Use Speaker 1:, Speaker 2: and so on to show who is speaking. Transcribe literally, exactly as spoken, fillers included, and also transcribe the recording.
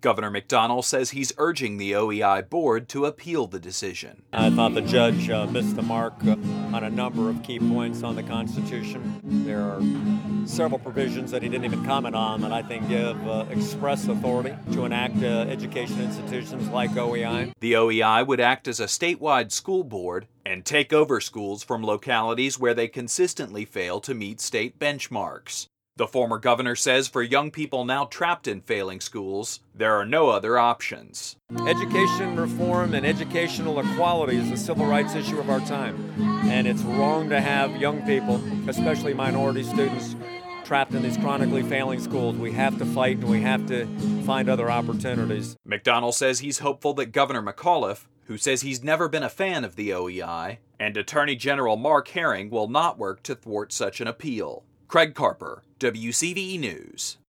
Speaker 1: Governor McDonnell says he's urging the O E I board to appeal the decision.
Speaker 2: I thought the judge uh, missed the mark uh, on a number of key points on the Constitution. There are several provisions that he didn't even comment on that I think give uh, express authority to enact uh, education institutions like O E I.
Speaker 1: The O E I would act as a statewide school board and take over schools from localities where they consistently fail to meet state benchmarks. The former governor says for young people now trapped in failing schools, there are no other options.
Speaker 2: Education reform and educational equality is a civil rights issue of our time. And it's wrong to have young people, especially minority students, trapped in these chronically failing schools. We have to fight and we have to find other opportunities.
Speaker 1: McDonnell says he's hopeful that Governor McAuliffe, who says he's never been a fan of the O E I, and Attorney General Mark Herring will not work to thwart such an appeal. Craig Carper, W C V E News.